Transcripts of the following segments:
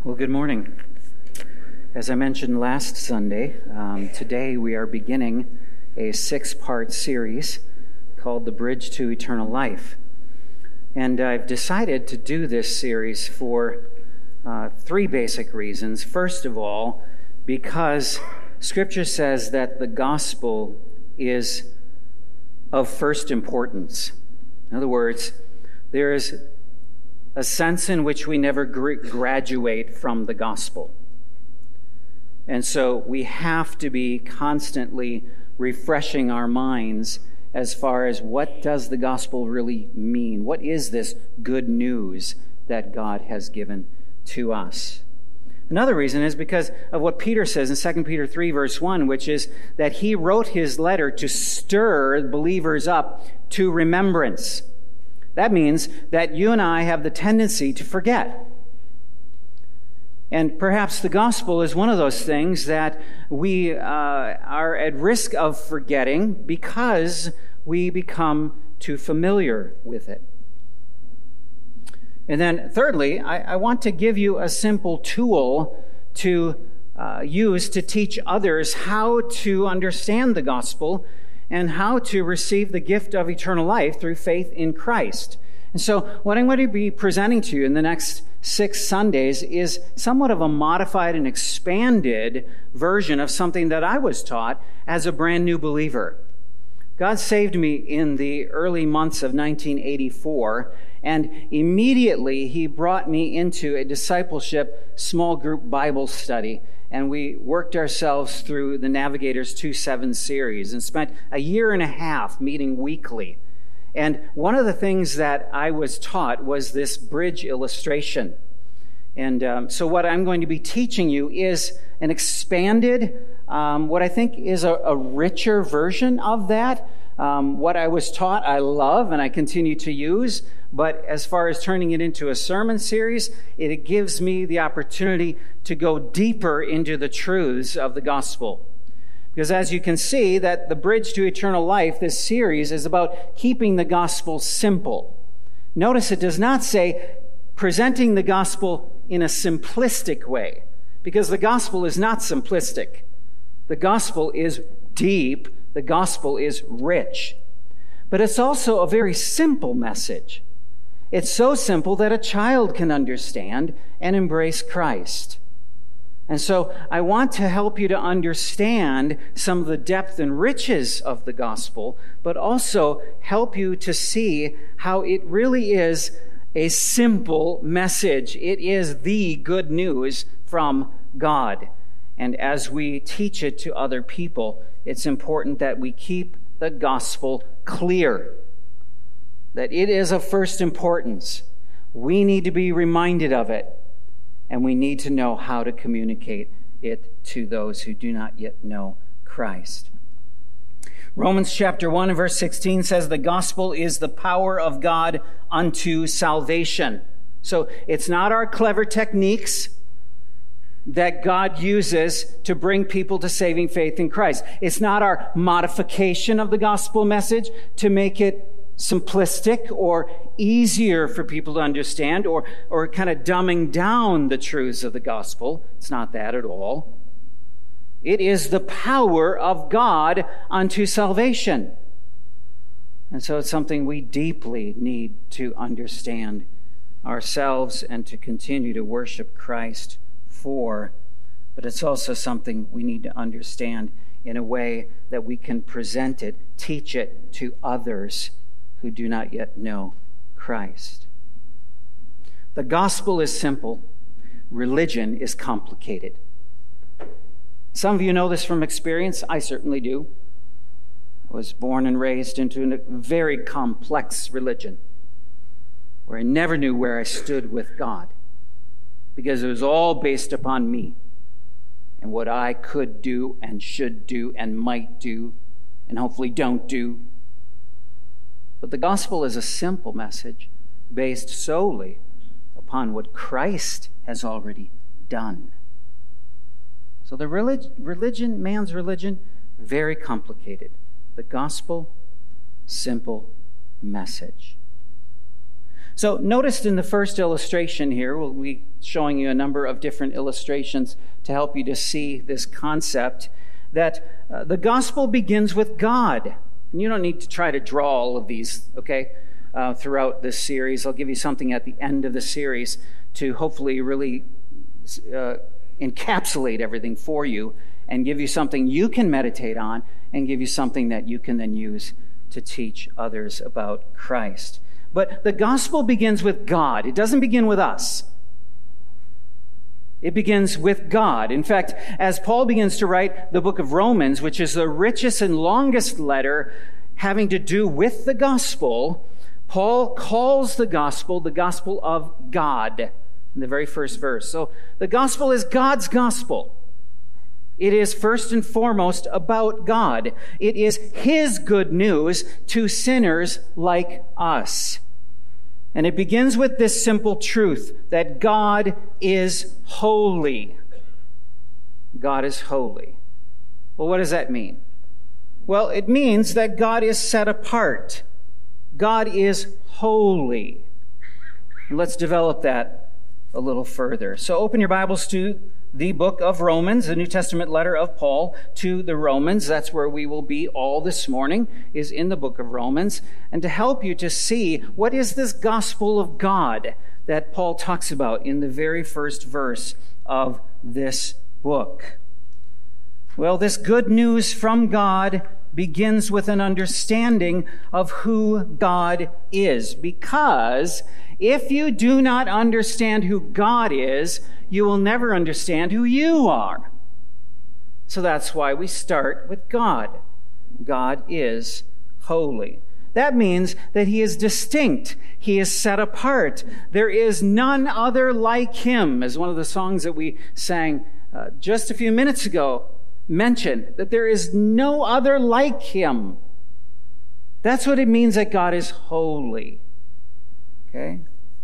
Well, good morning. As I mentioned last Sunday, today we are beginning a 6-part series called The Bridge to Eternal Life. And I've decided to do this series for 3 basic reasons. First of all, because Scripture says that the gospel is of first importance. In other words, there is a sense in which we never graduate from the gospel. And so we have to be constantly refreshing our minds as far as what does the gospel really mean? What is this good news that God has given to us? Another reason is because of what Peter says in 2 Peter 3, verse 1, which is that he wrote his letter to stir believers up to remembrance. That means that you and I have the tendency to forget. And perhaps the gospel is one of those things that we are at risk of forgetting because we become too familiar with it. And then thirdly, I want to give you a simple tool to use to teach others how to understand the gospel and how to receive the gift of eternal life through faith in Christ. And so what I'm going to be presenting to you in the next 6 Sundays is somewhat of a modified and expanded version of something that I was taught as a brand new believer. God saved me in the early months of 1984, and immediately He brought me into a discipleship small group Bible study. And we worked ourselves through the Navigators 2:7 series and spent a year and a half meeting weekly. And one of the things that I was taught was this bridge illustration. And so what I'm going to be teaching you is an expanded, what I think is a richer version of that. What I was taught, I love and I continue to use. But as far as turning it into a sermon series, it gives me the opportunity to go deeper into the truths of the gospel. Because as you can see, that the Bridge to Eternal Life, this series, is about keeping the gospel simple. Notice it does not say presenting the gospel in a simplistic way, because the gospel is not simplistic. The gospel is deep. The gospel is rich. But it's also a very simple message. It's so simple that a child can understand and embrace Christ. And so I want to help you to understand some of the depth and riches of the gospel, but also help you to see how it really is a simple message. It is the good news from God. And as we teach it to other people, it's important that we keep the gospel clear, that it is of first importance. We need to be reminded of it, and we need to know how to communicate it to those who do not yet know Christ. Romans chapter 1 and verse 16 says the gospel is the power of God unto salvation. So it's not our clever techniques that God uses to bring people to saving faith in Christ. It's not our modification of the gospel message to make it simplistic or easier for people to understand or kind of dumbing down the truths of the gospel. It's not that at all. It is the power of God unto salvation. And so it's something we deeply need to understand ourselves and to continue to worship Christ for. But it's also something we need to understand in a way that we can present it, teach it to others who do not yet know Christ. The gospel is simple. Religion is complicated. Some of you know this from experience. I certainly do. I was born and raised into a very complex religion where I never knew where I stood with God because it was all based upon me and what I could do and should do and might do and hopefully don't do. But the gospel is a simple message based solely upon what Christ has already done. So the religion, man's religion, very complicated. The gospel, simple message. So notice in the first illustration here, we'll be showing you a number of different illustrations to help you to see this concept, that the gospel begins with God. And you don't need to try to draw all of these, okay, throughout this series. I'll give you something at the end of the series to hopefully really encapsulate everything for you and give you something you can meditate on and give you something that you can then use to teach others about Christ. But the gospel begins with God. It doesn't begin with us. It begins with God. In fact, as Paul begins to write the book of Romans, which is the richest and longest letter having to do with the gospel, Paul calls the gospel of God in the very first verse. So the gospel is God's gospel. It is first and foremost about God. It is His good news to sinners like us. And it begins with this simple truth that God is holy. God is holy. Well, what does that mean? Well, it means that God is set apart. God is holy. And let's develop that a little further. So open your Bibles to the book of Romans, the New Testament letter of Paul to the Romans. That's where we will be all this morning, is in the book of Romans. And to help you to see what is this gospel of God that Paul talks about in the very first verse of this book. Well, this good news from God begins with an understanding of who God is, because if you do not understand who God is, you will never understand who you are. So that's why we start with God. God is holy. That means that He is distinct. He is set apart. There is none other like Him, as one of the songs that we sang just a few minutes ago mentioned, that there is no other like Him. That's what it means that God is holy. Okay?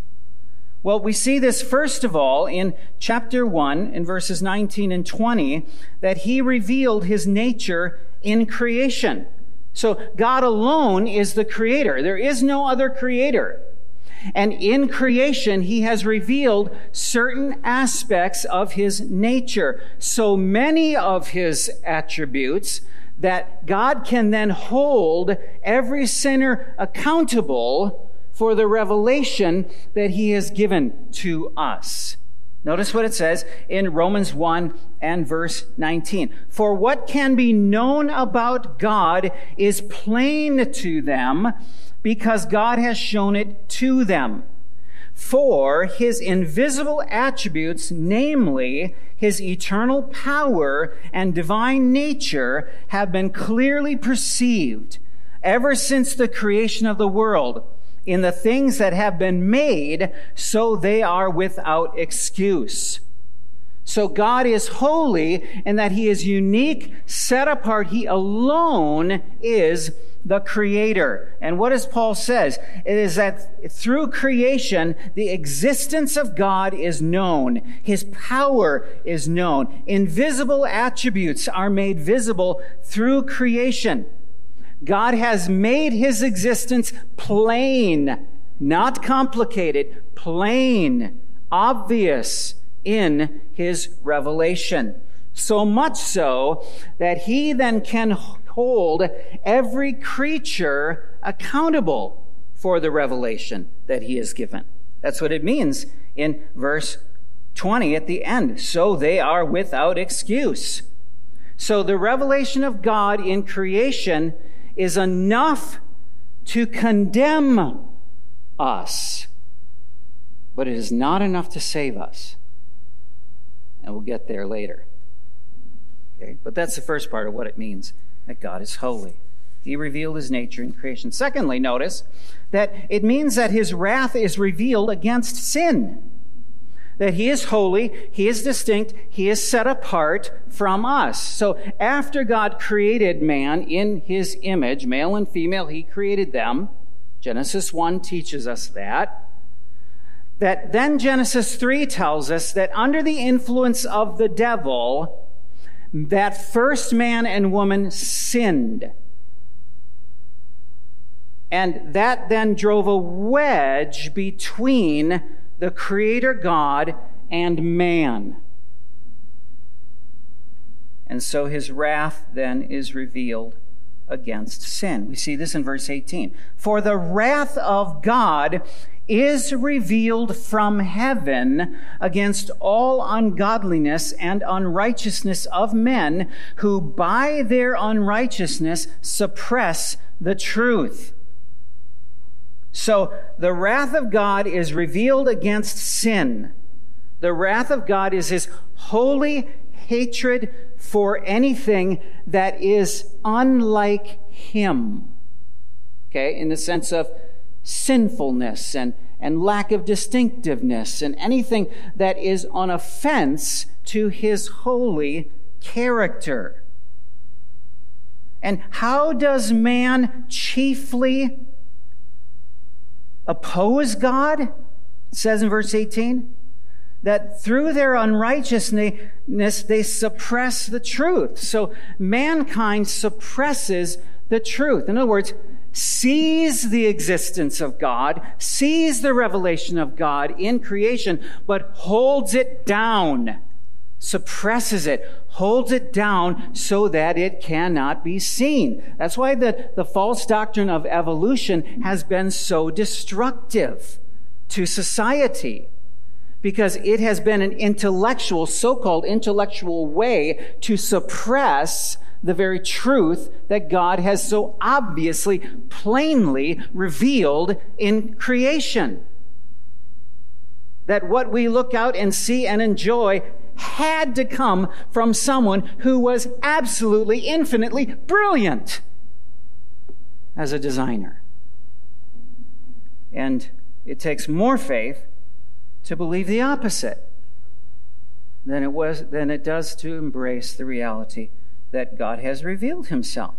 Well, we see this first of all in chapter 1, in verses 19 and 20, that He revealed His nature in creation. So God alone is the creator. There is no other creator. And in creation, He has revealed certain aspects of His nature. So many of His attributes that God can then hold every sinner accountable for the revelation that He has given to us. Notice what it says in Romans 1 and verse 19. For what can be known about God is plain to them, because God has shown it to them. For His invisible attributes, namely His eternal power and divine nature, have been clearly perceived ever since the creation of the world in the things that have been made, so they are without excuse. So God is holy in that He is unique, set apart. He alone is the creator. And what does Paul says? It is that through creation, the existence of God is known. His power is known. Invisible attributes are made visible through creation. God has made His existence plain, not complicated, plain, obvious in His revelation. So much so that He then can hold every creature accountable for the revelation that He has given. That's what it means in verse 20 at the end. So they are without excuse. So the revelation of God in creation is enough to condemn us, but it is not enough to save us. And we'll get there later. Okay? But that's the first part of what it means that God is holy. He revealed His nature in creation. Secondly, notice that it means that His wrath is revealed against sin. That He is holy, He is distinct, He is set apart from us. So after God created man in His image, male and female, He created them. Genesis 1 teaches us that. That then Genesis 3 tells us that under the influence of the devil, that first man and woman sinned. And that then drove a wedge between the Creator God and man. And so his wrath then is revealed against sin. We see this in verse 18. For the wrath of God is revealed from heaven against all ungodliness and unrighteousness of men who by their unrighteousness suppress the truth. So the wrath of God is revealed against sin. The wrath of God is his holy hatred for anything that is unlike him. Okay, in the sense of sinfulness and lack of distinctiveness and anything that is an offense to his holy character. And how does man chiefly oppose God? It says in verse 18 that through their unrighteousness they suppress the truth. So mankind suppresses the truth. In other words, sees the existence of God, sees the revelation of God in creation, but holds it down, suppresses it, holds it down so that it cannot be seen. That's why the false doctrine of evolution has been so destructive to society, because it has been an intellectual, so-called intellectual way to suppress the very truth that God has so obviously, plainly revealed in creation. That what we look out and see and enjoy had to come from someone who was absolutely, infinitely brilliant as a designer. And it takes more faith to believe the opposite than it does to embrace the reality that God has revealed himself.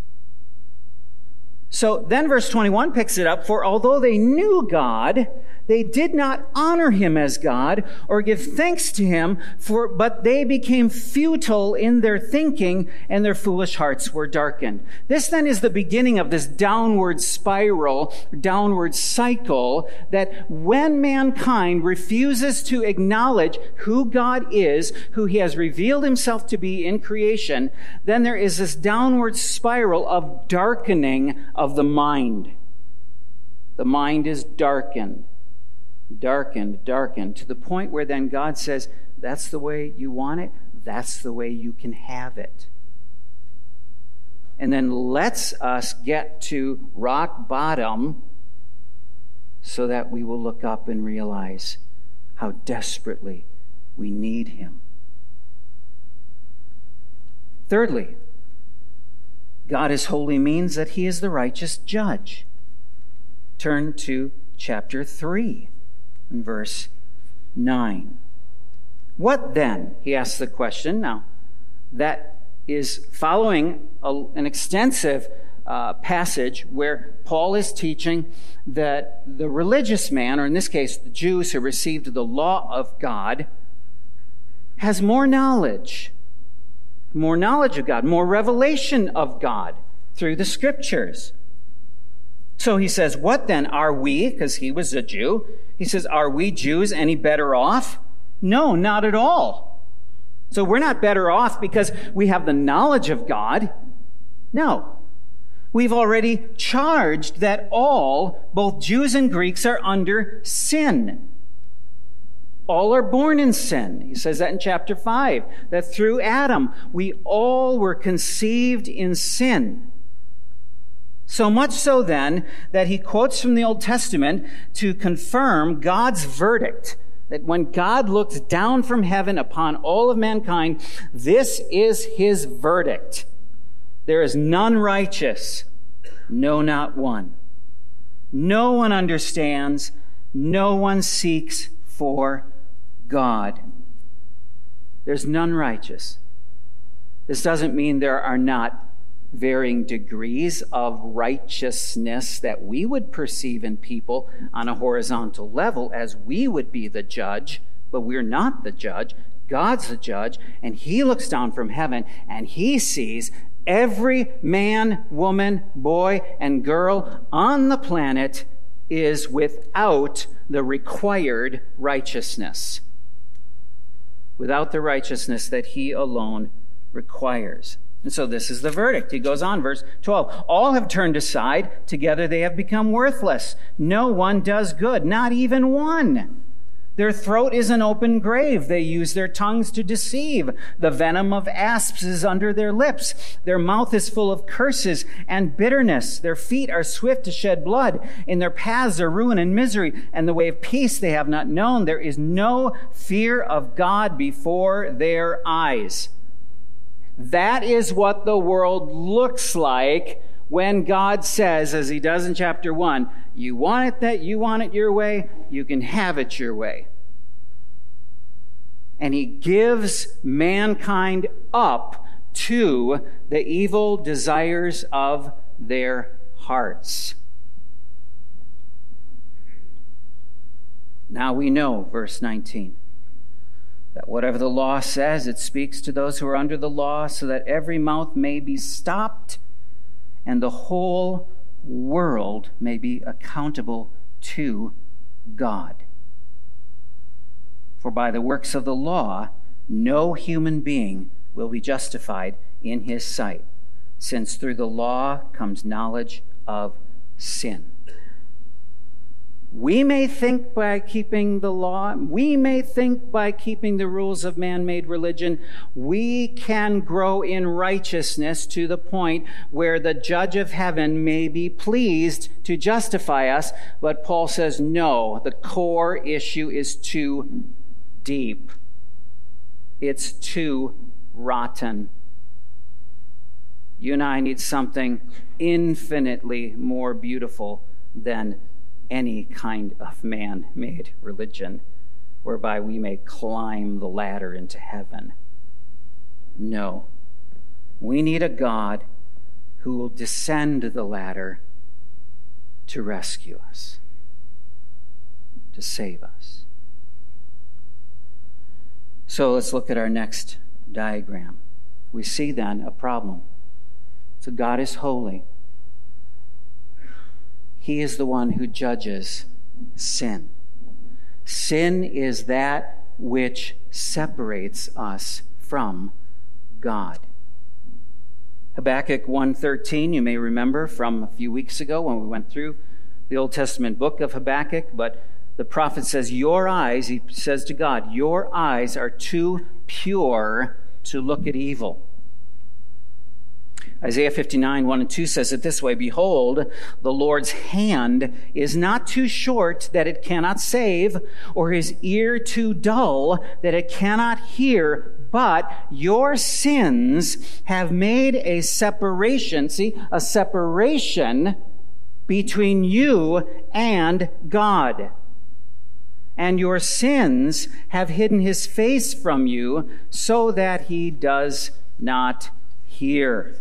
So then verse 21 picks it up. For although they knew God, they did not honor him as God or give thanks to him, but they became futile in their thinking and their foolish hearts were darkened. This then is the beginning of this downward spiral, downward cycle, that when mankind refuses to acknowledge who God is, who he has revealed himself to be in creation, then there is this downward spiral of darkening of the mind. The mind is darkened, to the point where then God says, that's the way you want it, that's the way you can have it. And then lets us get to rock bottom so that we will look up and realize how desperately we need him. Thirdly, God is holy means that he is the righteous judge. Turn to chapter 3 and verse 9. What then? He asks the question. Now, that is following an extensive passage where Paul is teaching that the religious man, or in this case the Jews who received the law of God, has more knowledge of God, more revelation of God through the scriptures. So he says, what then are we, because he was a Jew, he says, are we Jews any better off? No, not at all. So we're not better off because we have the knowledge of God. No. We've already charged that all, both Jews and Greeks, are under sin. All are born in sin. He says that in chapter 5, that through Adam, we all were conceived in sin. So much so then that he quotes from the Old Testament to confirm God's verdict, that when God looked down from heaven upon all of mankind, this is his verdict. There is none righteous, no, not one. No one understands, no one seeks for God. There's none righteous. This doesn't mean there are not varying degrees of righteousness that we would perceive in people on a horizontal level as we would be the judge, but we're not the judge. God's the judge, and he looks down from heaven and he sees every man, woman, boy, and girl on the planet is without the required righteousness. Without the righteousness that he alone requires. And so this is the verdict. He goes on, verse 12. All have turned aside. Together they have become worthless. No one does good, not even one. Their throat is an open grave. They use their tongues to deceive. The venom of asps is under their lips. Their mouth is full of curses and bitterness. Their feet are swift to shed blood. In their paths are ruin and misery, and the way of peace they have not known. There is no fear of God before their eyes. That is what the world looks like when God says, as he does in chapter 1, you want it your way, you can have it your way. And he gives mankind up to the evil desires of their hearts. Now we know, verse 19, that whatever the law says, it speaks to those who are under the law, so that every mouth may be stopped and the whole world may be accountable to God. For by the works of the law, no human being will be justified in his sight, since through the law comes knowledge of sin. We may think by keeping the law, we may think by keeping the rules of man-made religion, we can grow in righteousness to the point where the judge of heaven may be pleased to justify us. But Paul says, no, the core issue is too deep. It's too rotten. You and I need something infinitely more beautiful than any kind of man-made religion whereby we may climb the ladder into heaven. No. We need a God who will descend the ladder to rescue us, to save us. So let's look at our next diagram. We see then a problem. So God is holy. He is the one who judges sin. Sin is that which separates us from God. Habakkuk 1:13, you may remember from a few weeks ago when we went through the Old Testament book of Habakkuk, but the prophet says, your eyes, he says to God, your eyes are too pure to look at evil. Isaiah 59:1-2 says it this way, behold, the Lord's hand is not too short that it cannot save, or his ear too dull that it cannot hear, but your sins have made a separation, a separation between you and God. And your sins have hidden his face from you so that he does not hear.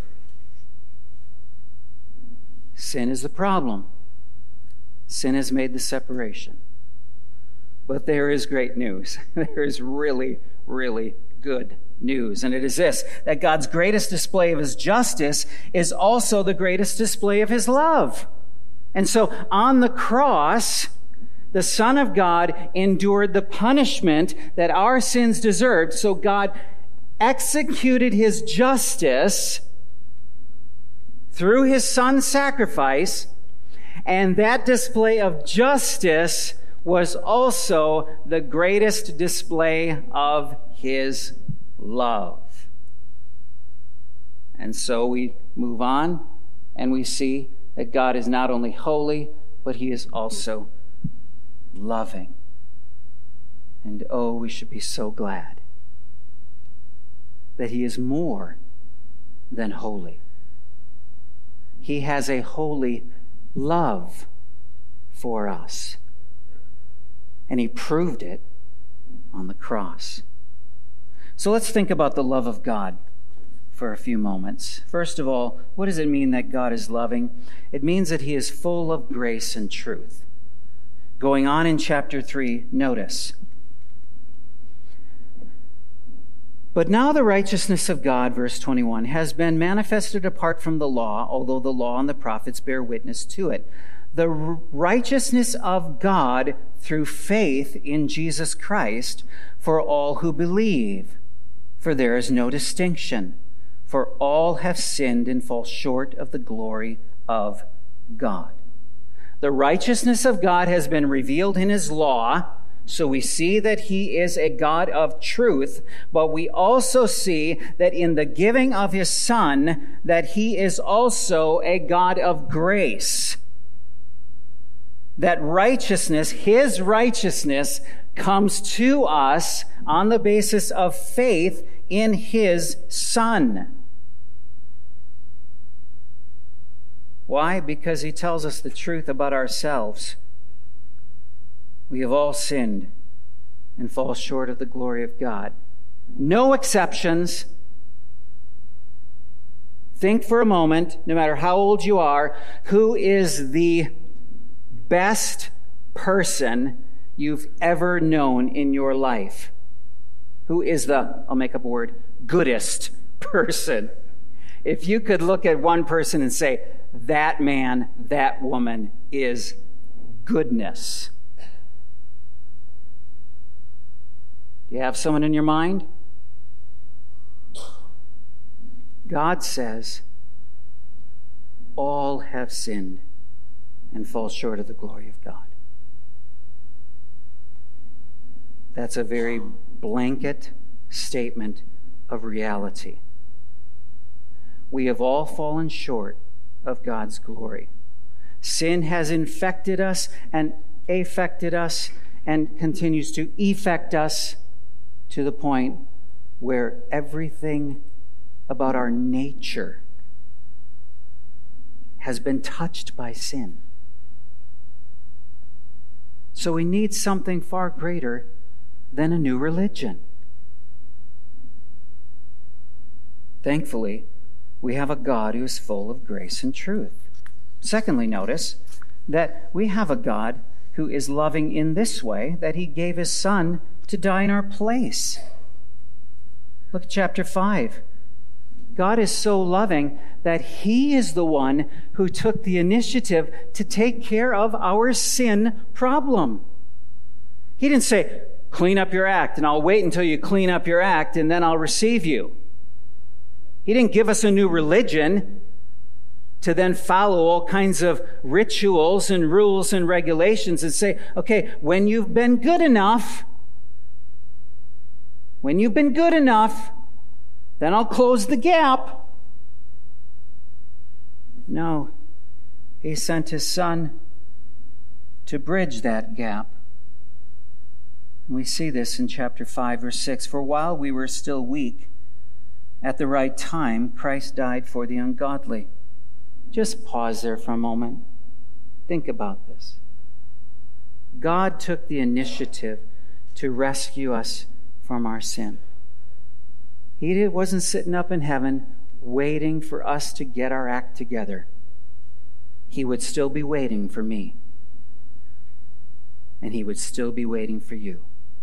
Sin is the problem. Sin has made the separation. But there is great news. There is really, really good news. And it is this, that God's greatest display of his justice is also the greatest display of his love. And so on the cross, the Son of God endured the punishment that our sins deserved. So God executed his justice through his Son's sacrifice, and that display of justice was also the greatest display of his love. And so we move on, and we see that God is not only holy, but he is also loving. And oh, we should be so glad that he is more than holy. He has a holy love for us. And he proved it on the cross. So let's think about the love of God for a few moments. First of all, what does it mean that God is loving? It means that he is full of grace and truth. Going on in chapter 3, notice. But now the righteousness of God, verse 21, has been manifested apart from the law, although the law and the prophets bear witness to it. The righteousness of God through faith in Jesus Christ for all who believe. For there is no distinction, for all have sinned and fall short of the glory of God. The righteousness of God has been revealed in his law, so we see that he is a God of truth, but we also see that in the giving of his Son, that he is also a God of grace. That righteousness, his righteousness, comes to us on the basis of faith in his Son. Why? Because he tells us the truth about ourselves. We have all sinned and fall short of the glory of God. No exceptions. Think for a moment, no matter how old you are, who is the best person you've ever known in your life? Who is the, I'll make up a word, goodest person? If you could look at one person and say, that man, that woman is goodness. Do you have someone in your mind? God says, all have sinned and fall short of the glory of God. That's a very blanket statement of reality. We have all fallen short of God's glory. Sin has infected us and affected us and continues to affect us to the point where everything about our nature has been touched by sin. So we need something far greater than a new religion. Thankfully, we have a God who is full of grace and truth. Secondly, notice that we have a God who is loving in this way, that he gave his Son to die in our place. Look at chapter 5. God is so loving that he is the one who took the initiative to take care of our sin problem. He didn't say, clean up your act, and I'll wait until you clean up your act, and then I'll receive you. He didn't give us a new religion to then follow all kinds of rituals and rules and regulations and say, okay, when you've been good enough, then I'll close the gap. No, he sent his Son to bridge that gap. We see this in chapter 5, verse 6. For while we were still weak, at the right time, Christ died for the ungodly. Just pause there for a moment. Think about this. God took the initiative to rescue us from our sin. He wasn't sitting up in heaven waiting for us to get our act together. He would still be waiting for me. And he would still be waiting for you.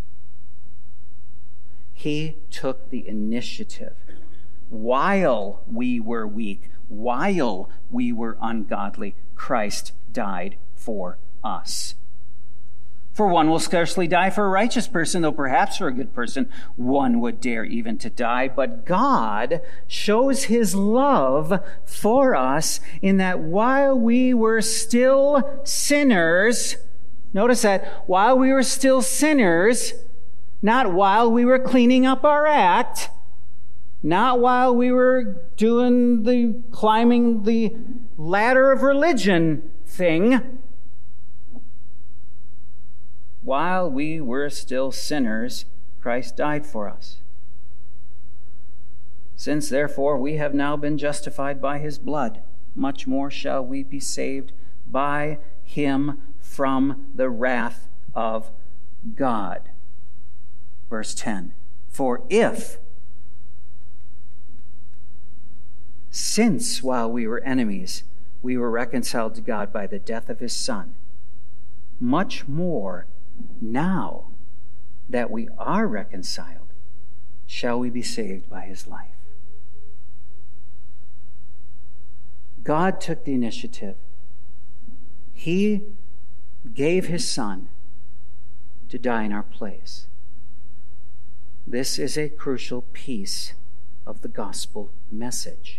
He took the initiative while we were weak, while we were ungodly. Christ died for us. For one will scarcely die for a righteous person, though perhaps for a good person one would dare even to die. But God shows his love for us in that while we were still sinners, notice that, while we were still sinners, not while we were cleaning up our act, not while we were climbing the ladder of religion thing. While we were still sinners, Christ died for us. Since, therefore, we have now been justified by his blood, much more shall we be saved by him from the wrath of God. Verse 10. For if, since while we were enemies, we were reconciled to God by the death of his Son, much more now that we are reconciled, shall we be saved by his life. God took the initiative. He gave his Son to die in our place. This is a crucial piece of the gospel message.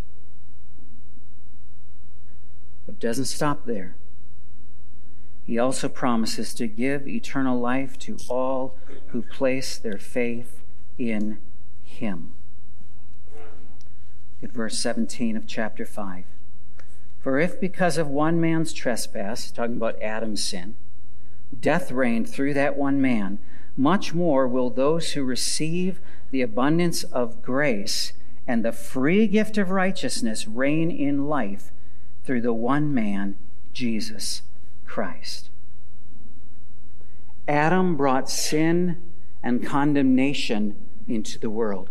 But it doesn't stop there. He also promises to give eternal life to all who place their faith in him. Look at verse 17 of chapter 5. For if because of one man's trespass, talking about Adam's sin, death reigned through that one man, much more will those who receive the abundance of grace and the free gift of righteousness reign in life through the one man, Jesus Christ. Adam brought sin and condemnation into the world.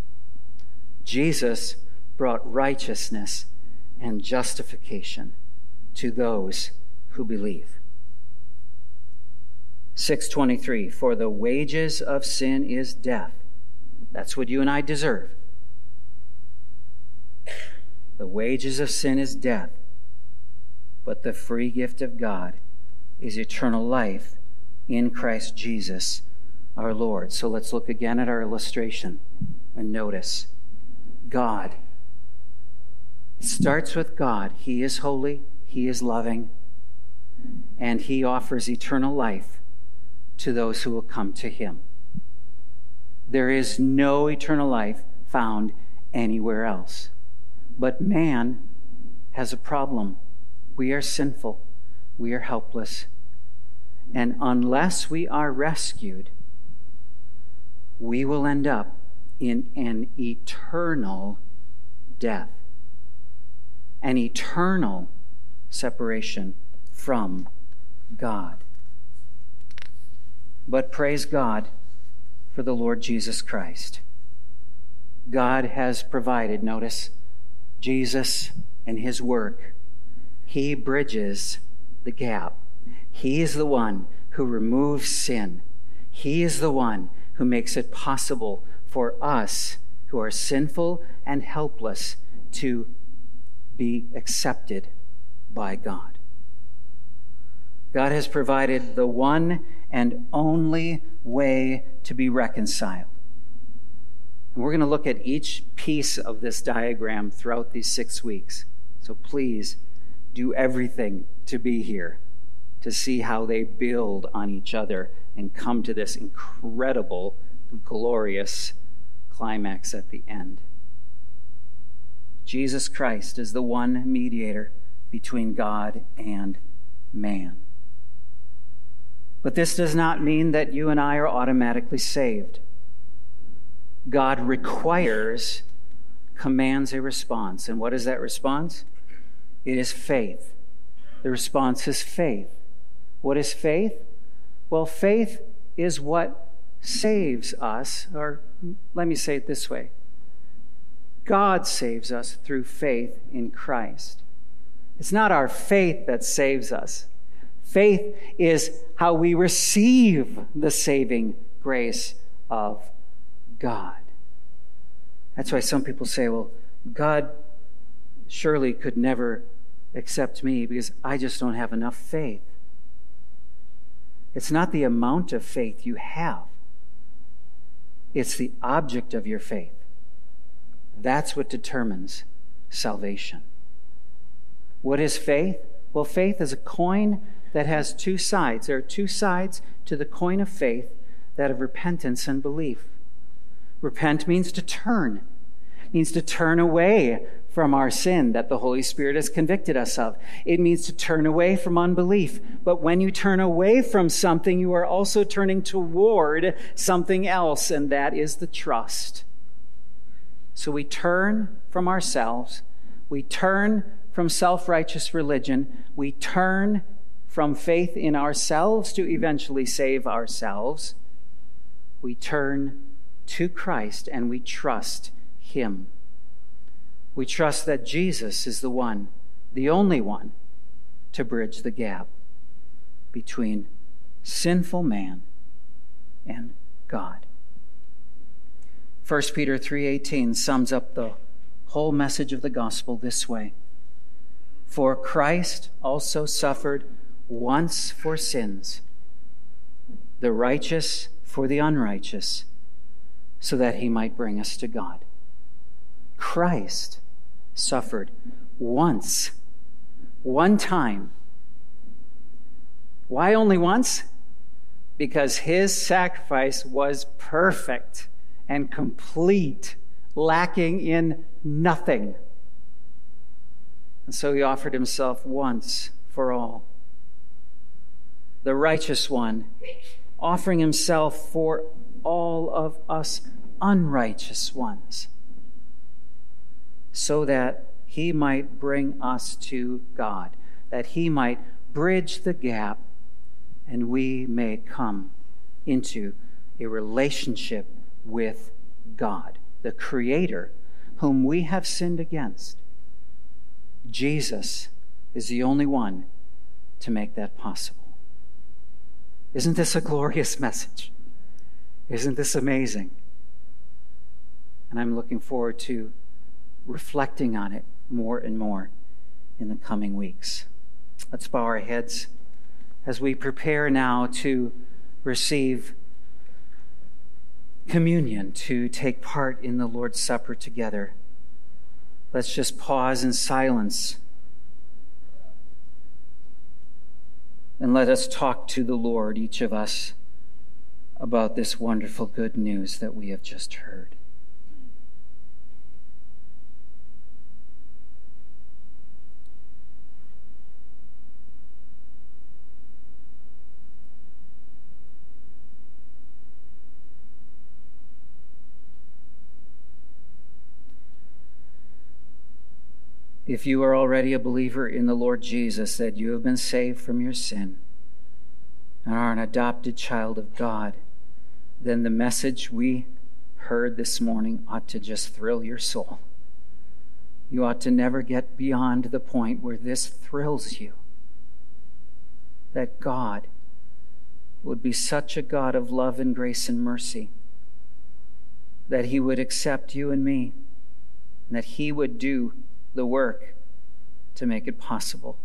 Jesus brought righteousness and justification to those who believe. 6:23, for the wages of sin is death. That's what you and I deserve. The wages of sin is death, but the free gift of God is eternal life in Christ Jesus our Lord. So let's look again at our illustration and notice God. It starts with God. He is holy, he is loving, and he offers eternal life to those who will come to him. There is no eternal life found anywhere else. But man has a problem. We are sinful. We are helpless. And unless we are rescued, we will end up in an eternal death, an eternal separation from God. But praise God for the Lord Jesus Christ. God has provided, notice, Jesus and his work. He bridges the gap. He is the one who removes sin. He is the one who makes it possible for us who are sinful and helpless to be accepted by God. God has provided the one and only way to be reconciled. And we're going to look at each piece of this diagram throughout these 6 weeks. So please do everything to be here to see how they build on each other and come to this incredible, glorious climax at the end. Jesus Christ is the one mediator between God and man. But this does not mean that you and I are automatically saved. God commands a response. And what is that response? It is faith. The response is faith. What is faith? Well, faith is what saves us, or let me say it this way. God saves us through faith in Christ. It's not our faith that saves us. Faith is how we receive the saving grace of God. That's why some people say, well, God surely could never accept me because I just don't have enough faith. It's not the amount of faith you have. It's the object of your faith. That's what determines salvation. What is faith? Well, faith is a coin that has two sides. There are two sides to the coin of faith, that of repentance and belief. Repent means to turn. It means to turn away from our sin that the Holy Spirit has convicted us of. It means to turn away from unbelief. But when you turn away from something, you are also turning toward something else, and that is the trust. So we turn from ourselves. We turn from self-righteous religion. We turn from faith in ourselves to eventually save ourselves. We turn to Christ and we trust him. We trust that Jesus is the one, the only one, to bridge the gap between sinful man and God. 1 Peter 3:18 sums up the whole message of the gospel this way. For Christ also suffered once for sins, the righteous for the unrighteous, so that he might bring us to God. Christ suffered once, one time. Why only once? Because his sacrifice was perfect and complete, lacking in nothing. And so he offered himself once for all. The righteous one, offering himself for all of us unrighteous ones, so that he might bring us to God, that he might bridge the gap, and we may come into a relationship with God, the Creator, whom we have sinned against. Jesus is the only one to make that possible. Isn't this a glorious message? Isn't this amazing? And I'm looking forward to reflecting on it more and more in the coming weeks. Let's bow our heads as we prepare now to receive communion, to take part in the Lord's Supper together. Let's just pause in silence and let us talk to the Lord, each of us, about this wonderful good news that we have just heard. If you are already a believer in the Lord Jesus, that you have been saved from your sin and are an adopted child of God, then the message we heard this morning ought to just thrill your soul. You ought to never get beyond the point where this thrills you, that God would be such a God of love and grace and mercy, that he would accept you and me, and that he would do the work to make it possible.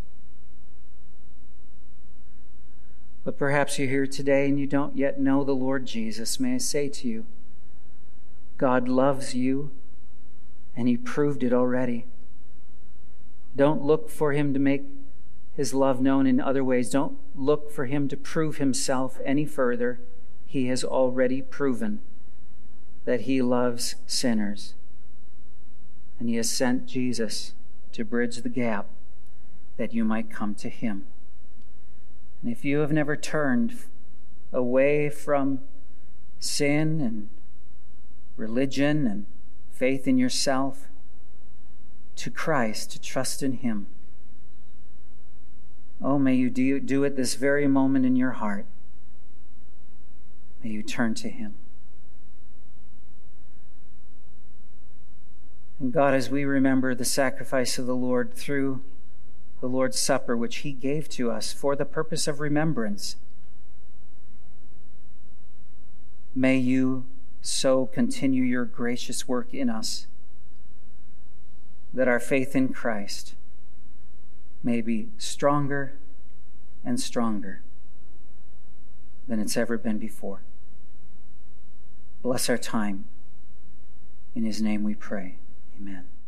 But perhaps you're here today and you don't yet know the Lord Jesus. May I say to you, God loves you, and he proved it already. Don't look for him to make his love known in other ways. Don't look for him to prove himself any further. He has already proven that he loves sinners. And he has sent Jesus to bridge the gap that you might come to him. And if you have never turned away from sin and religion and faith in yourself to Christ, to trust in him, oh, may you do it this very moment in your heart. May you turn to him. And God, as we remember the sacrifice of the Lord through the Lord's Supper, which he gave to us for the purpose of remembrance, may you so continue your gracious work in us, that our faith in Christ may be stronger and stronger than it's ever been before. Bless our time. In his name we pray. Amen.